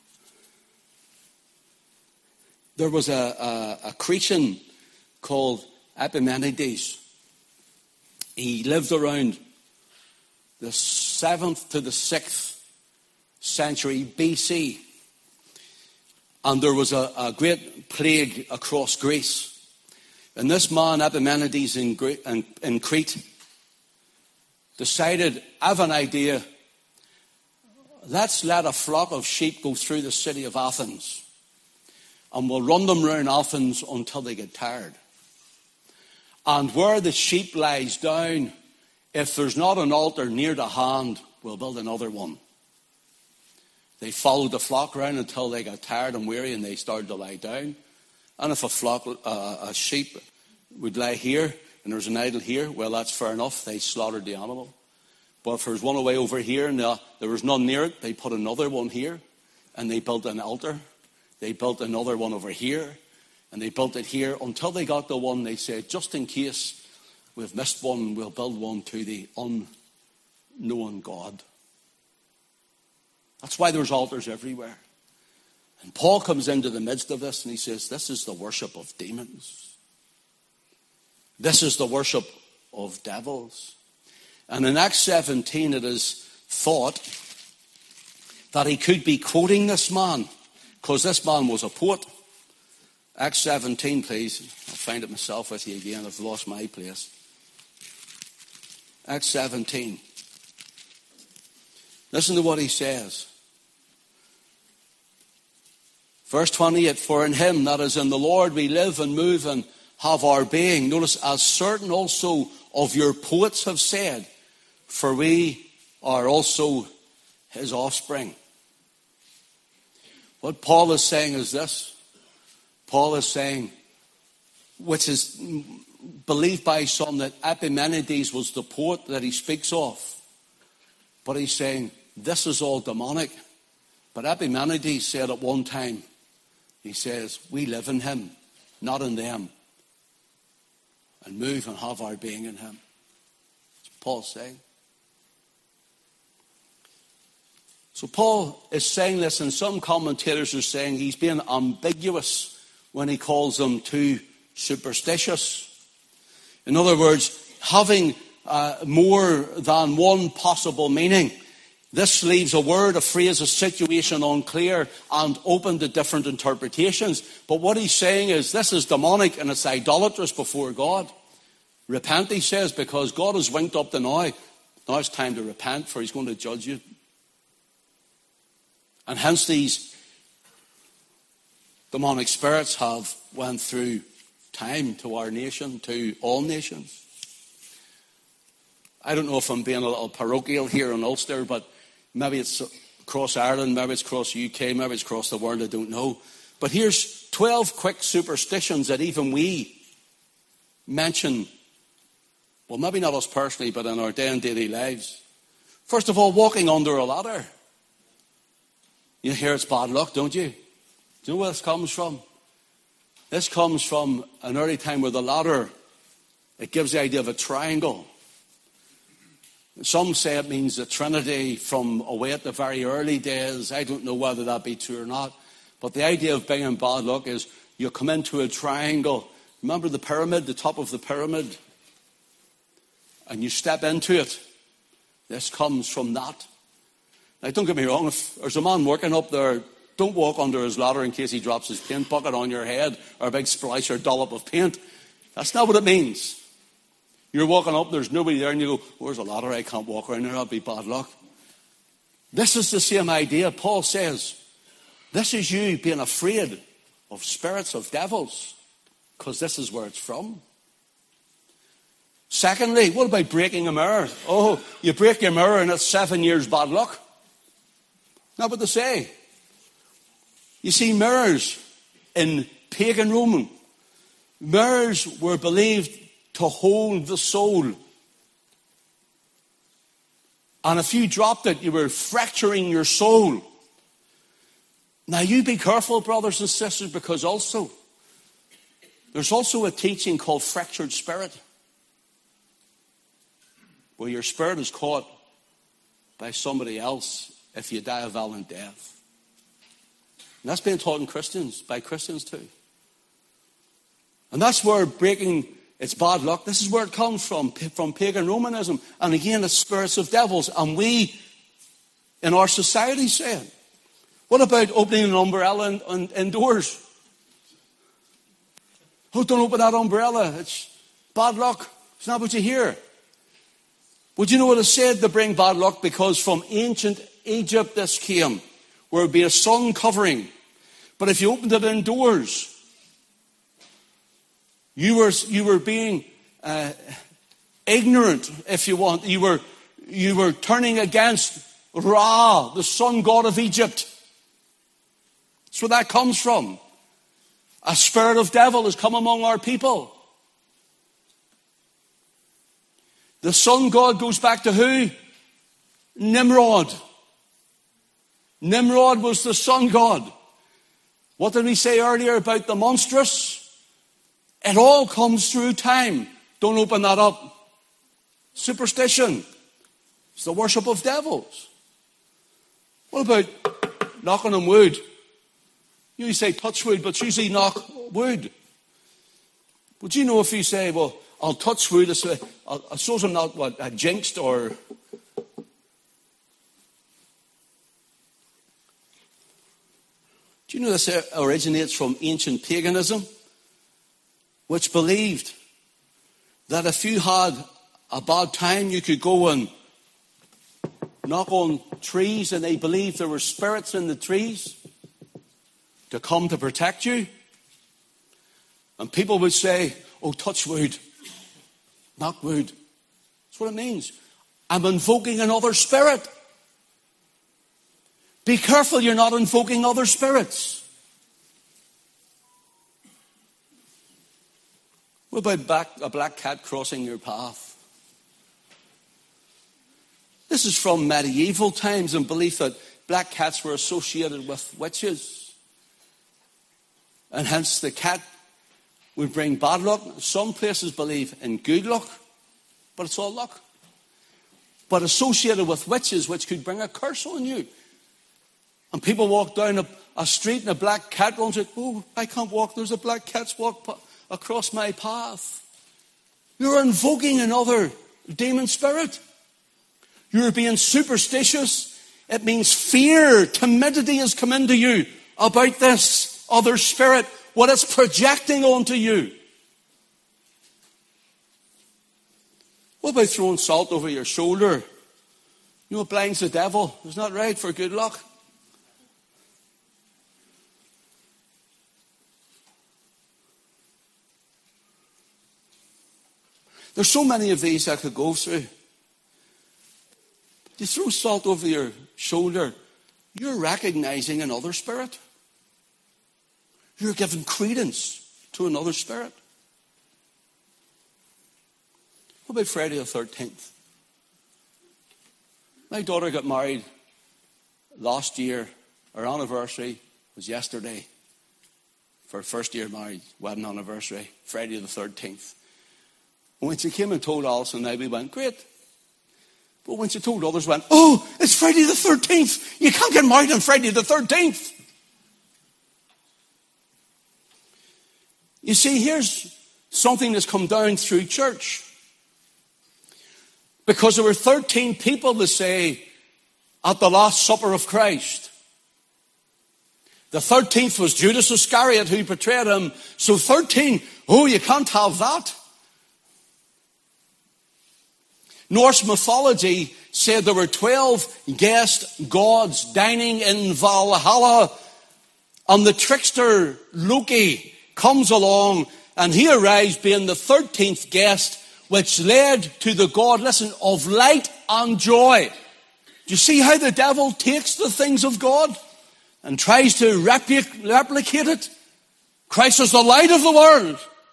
there was a Cretan called Epimenides. He lived around the 7th to the 6th century BC. And there was a great plague across Greece. And this man, Epimenides in Crete, decided, I have an idea. Let's let a flock of sheep go through the city of Athens. And we'll run them around Athens until they get tired. And where the sheep lies down, if there's not an altar near to hand, we'll build another one. They followed the flock around until they got tired and weary and they started to lie down. And if a sheep would lie here and there's an idol here, well, that's fair enough. They slaughtered the animal. But if there's one away over here and there was none near it, they put another one here and they built an altar. They built another one over here and they built it here until they got the one. They said, just in case we've missed one, we'll build one to the unknown God. That's why there's altars everywhere. And Paul comes into the midst of this and he says, this is the worship of demons. This is the worship of devils. And in Acts 17 it is thought that he could be quoting this man, because this man was a poet. Acts 17, please. I'll find it myself with you again. I've lost my place. Acts 17. Listen to what he says. Verse 28, for in him, that is in the Lord, we live and move and have our being. Notice, as certain also of your poets have said, for we are also his offspring. What Paul is saying is this. Paul is saying, which is believed by some, that Epimenides was the poet that he speaks of. But he's saying, this is all demonic. But Epimenides said at one time, he says, we live in him, not in them, and move and have our being in him. That's what Paul's saying. So Paul is saying this, and some commentators are saying he's being ambiguous when he calls them too superstitious. In other words, having more than one possible meaning. This leaves a word, a phrase, a situation unclear and open to different interpretations. But what he's saying is this is demonic and it's idolatrous before God. Repent, he says, because God has winked up to now. Now it's time to repent, for he's going to judge you. And hence these demonic spirits have went through time to our nation, to all nations. I don't know if I'm being a little parochial here in Ulster, but maybe it's across Ireland, maybe it's across the UK, maybe it's across the world, I don't know. But here's 12 quick superstitions that even we mention, well, maybe not us personally, but in our day and daily lives. First of all, walking under a ladder. You hear it's bad luck, don't you? Do you know where this comes from? This comes from an early time where the ladder, it gives the idea of a triangle. Some say it means the Trinity from away at the very early days. I don't know whether that be true or not. But the idea of being in bad luck is you come into a triangle. Remember the pyramid, the top of the pyramid? And you step into it. This comes from that. Now, don't get me wrong. If there's a man working up there, don't walk under his ladder in case he drops his paint bucket on your head or a big splash or dollop of paint. That's not what it means. You're walking up, there's nobody there, and you go, where's a ladder? I can't walk around there. That'll be bad luck. This is the same idea. Paul says, this is you being afraid of spirits, of devils, because this is where it's from. Secondly, what about breaking a mirror? Oh, you break your mirror and it's 7 years bad luck. Not what they say. You see, mirrors in pagan Rome, mirrors were believed to hold the soul. And if you dropped it, you were fracturing your soul. Now you be careful, brothers and sisters, because there's also a teaching called fractured spirit, where your spirit is caught by somebody else if you die a violent death. And that's being taught in Christians, by Christians too. And that's where breaking, it's bad luck. This is where it comes from pagan Romanism. And again, it's spirits of devils. And we, in our society, say it. What about opening an umbrella indoors? Oh, don't open that umbrella. It's bad luck. It's not what you hear. Would you know what it said to bring bad luck? Because from ancient Egypt this came, where it would be a sun covering. But if you opened it indoors, you were being ignorant, if you want. You were turning against Ra, the sun god of Egypt. That's where that comes from. A spirit of devil has come among our people. The sun god goes back to who? Nimrod. Nimrod was the sun god. What did we say earlier about the monstrous? It all comes through time. Don't open that up. Superstition. It's the worship of devils. What about knocking on wood? You say touch wood, but usually knock wood. Would you know if you say, well, I'll touch wood, I suppose I'm not jinxed or... Do you know this originates from ancient paganism, which believed that if you had a bad time, you could go and knock on trees, and they believed there were spirits in the trees to come to protect you. And people would say, oh, touch wood, knock wood. That's what it means. I'm invoking another spirit. Be careful you're not invoking other spirits. What about a black cat crossing your path? This is from medieval times and belief that black cats were associated with witches. And hence the cat would bring bad luck. Some places believe in good luck, but it's all luck. But associated with witches, which could bring a curse on you. And people walk down a street and a black cat runs out. Oh, I can't walk. There's a black cat's walked across my path. You're invoking another demon spirit. You're being superstitious. It means fear, timidity has come into you about this other spirit, what it's projecting onto you. What about throwing salt over your shoulder? You know, it blinds the devil. Isn't that right? For good luck. There's so many of these I could go through. You throw salt over your shoulder, you're recognizing another spirit. You're giving credence to another spirit. What about Friday the 13th? My daughter got married last year. Our anniversary was yesterday. For her first year married, wedding anniversary, Friday the 13th. And when she came and told Alison and I, we went, great. But when she told others, went, oh, it's Friday the 13th. You can't get married on Friday the 13th. You see, here's something that's come down through church. Because there were 13 people to say at the Last Supper of Christ. The 13th was Judas Iscariot who betrayed him. So 13, oh, you can't have that. Norse mythology said there were 12 guest gods dining in Valhalla. And the trickster Loki comes along and he arrives being the 13th guest, which led to the god, listen, of light and joy. Do you see how the devil takes the things of God and tries to replicate it? Christ is the light of the world.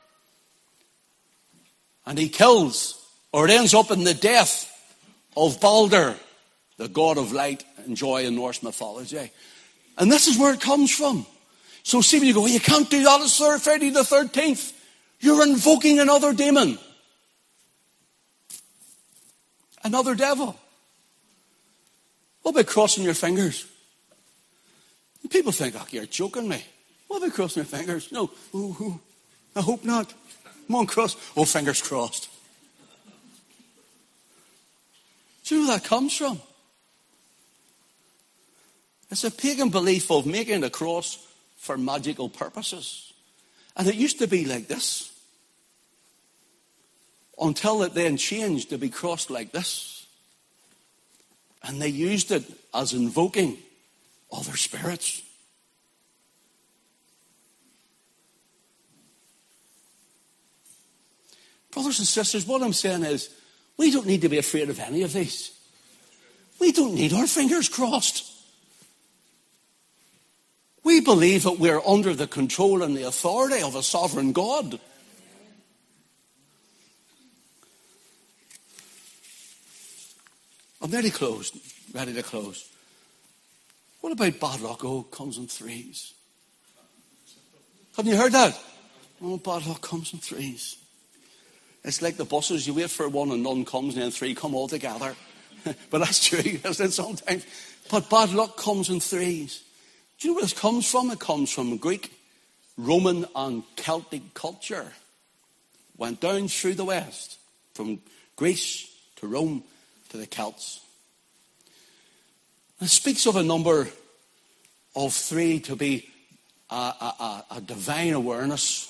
And he kills, or it ends up in the death of Balder, the god of light and joy in Norse mythology. And this is where it comes from. So see when you go, well, you can't do that, it's Friday the 13th. You're invoking another demon. Another devil. What about crossing your fingers? And people think, oh, you're joking me. What about crossing your fingers? No. Ooh, I hope not. Come on, cross. Oh, fingers crossed. Do you know where that comes from? It's a pagan belief of making a cross for magical purposes. And it used to be like this. Until it then changed to be crossed like this. And they used it as invoking other spirits. Brothers and sisters, what I'm saying is, we don't need to be afraid of any of these. We don't need our fingers crossed. We believe that we're under the control and the authority of a sovereign God. I'm nearly closed, ready to close. What about bad luck? Oh, it comes in threes. Haven't you heard that? Oh, bad luck comes in threes. It's like the buses. You wait for one and none comes, and then three come all together. But that's true, isn't it, sometimes? But bad luck comes in threes. Do you know where this comes from? It comes from Greek, Roman, and Celtic culture. Went down through the West, from Greece to Rome to the Celts. It speaks of a number of three to be a divine awareness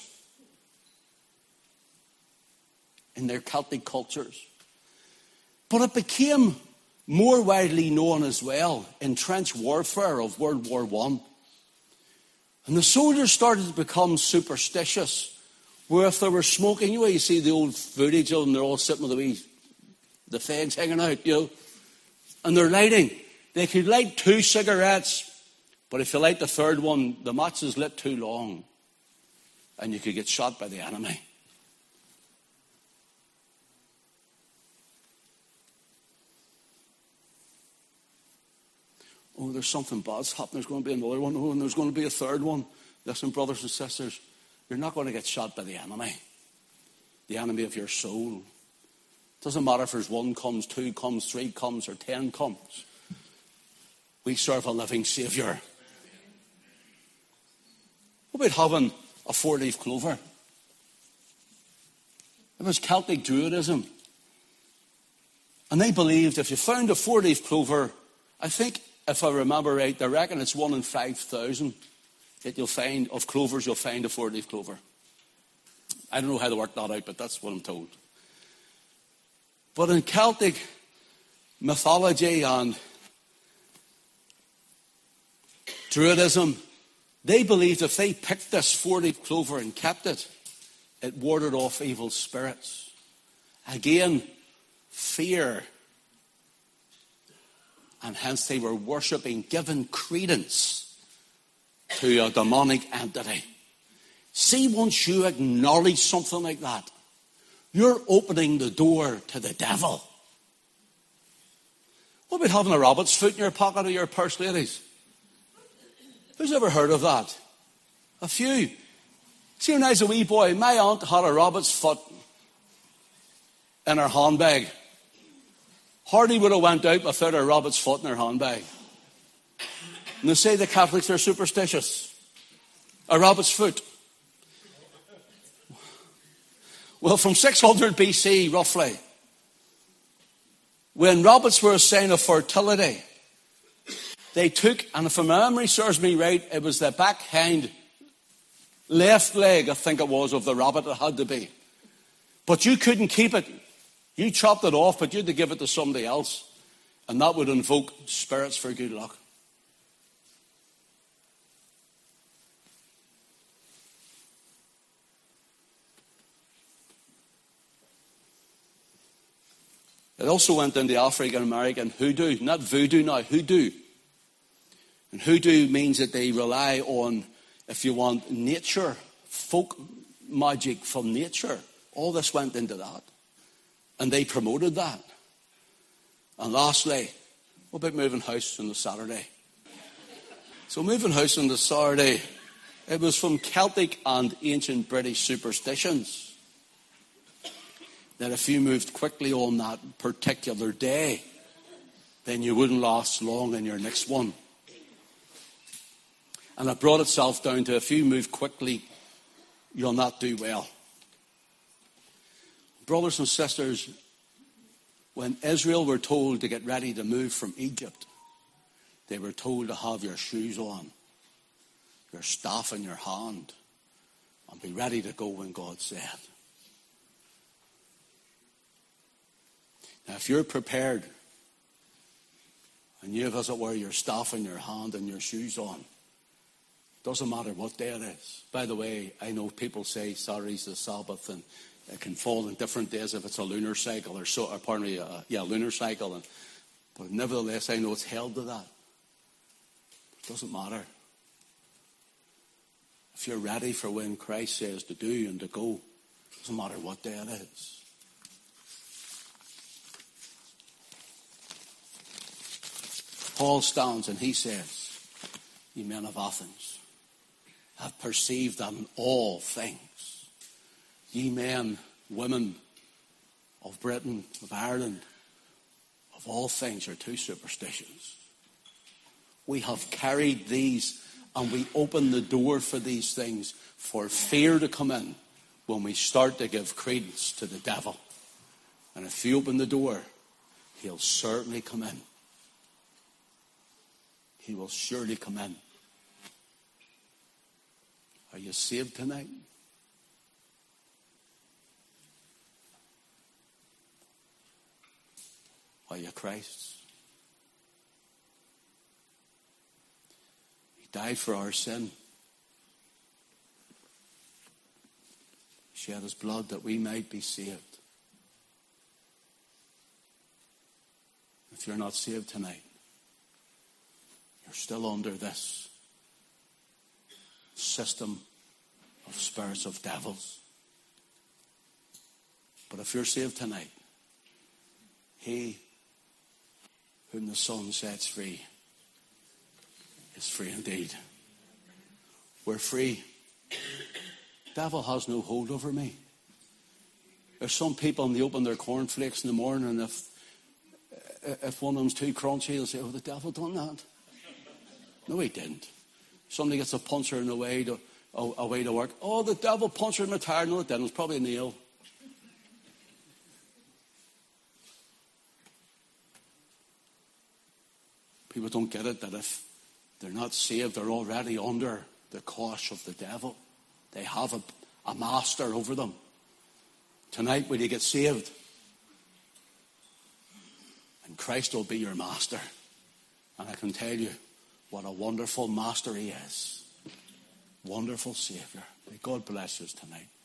in their Celtic cultures. But it became more widely known as well in trench warfare of World War I. And the soldiers started to become superstitious, where if they were smoking, you know, you see the old footage of them, they're all sitting with the fags hanging out, you know, and they're lighting. They could light 2 cigarettes, but if you light the third one, the match is lit too long, and you could get shot by the enemy. Oh, there's something bad's happening. There's going to be another one. Oh, and there's going to be a third one. Listen, brothers and sisters, you're not going to get shot by the enemy of your soul. It doesn't matter if there's 1 comes, 2 comes, 3 comes, or 10 comes. We serve a living Saviour. What about having a 4-leaf clover? It was Celtic Druidism. And they believed if you found a 4-leaf clover, I think, if I remember right, they reckon it's 1 in 5,000 that you'll find of clovers, you'll find a 4-leaf clover. I don't know how to work that out, but that's what I'm told. But in Celtic mythology and Druidism, they believed if they picked this 4-leaf clover and kept it, it warded off evil spirits. Again, fear. And hence they were worshipping, giving credence to a demonic entity. See, once you acknowledge something like that, you're opening the door to the devil. What about having a rabbit's foot in your pocket or your purse, ladies? Who's ever heard of that? A few. See, when I was a wee boy, my aunt had a rabbit's foot in her handbag. Hardly would have went out without a rabbit's foot in her handbag. And they say the Catholics are superstitious. A rabbit's foot. Well, from 600 BC, roughly, when rabbits were a sign of fertility, they took, and if my memory serves me right, it was the back hind left leg, I think it was, of the rabbit. It had to be. But you couldn't keep it. You chopped it off, but you had to give it to somebody else. And that would invoke spirits for good luck. It also went into African American hoodoo, not voodoo now, hoodoo. And hoodoo means that they rely on, if you want, nature, folk magic from nature. All this went into that. And they promoted that. And lastly, what about moving house on the Saturday? So moving house on the Saturday, it was from Celtic and ancient British superstitions that if you moved quickly on that particular day, then you wouldn't last long in your next one. And it brought itself down to if you move quickly, you'll not do well. Brothers and sisters, when Israel were told to get ready to move from Egypt, they were told to have your shoes on, your staff in your hand, and be ready to go when God said. Now, if you're prepared, and you have, as it were, your staff in your hand and your shoes on, doesn't matter what day it is. By the way, I know people say Saturday's the Sabbath, and it can fall in different days if it's a lunar cycle lunar cycle. But nevertheless, I know it's held to that. It doesn't matter. If you're ready for when Christ says to do and to go, doesn't matter what day it is. Paul stands and he says, ye men of Athens have perceived that in all things, ye men, women of Britain, of Ireland, of all things are too superstitious. We have carried these and we open the door for these things for fear to come in when we start to give credence to the devil. And if you open the door, he'll certainly come in. He will surely come in. Are you saved tonight? Are you Christ's? He died for our sin. He shed his blood that we might be saved. If you're not saved tonight, you're still under this system of spirits of devils. But if you're saved tonight, he whom the Son sets free is free indeed. We're free. The devil has no hold over me. There's some people, and they open their cornflakes in the morning, and if one of them's too crunchy, they'll say, oh, the devil done that. No, he didn't. Somebody gets a puncher on the way to work. Oh, the devil punctured my tire. No, it didn't. It was probably a nail. People don't get it that if they're not saved, they're already under the cosh of the devil. They have a master over them. Tonight, will you get saved? And Christ will be your master. And I can tell you what a wonderful master he is. Wonderful Savior. May God bless us tonight.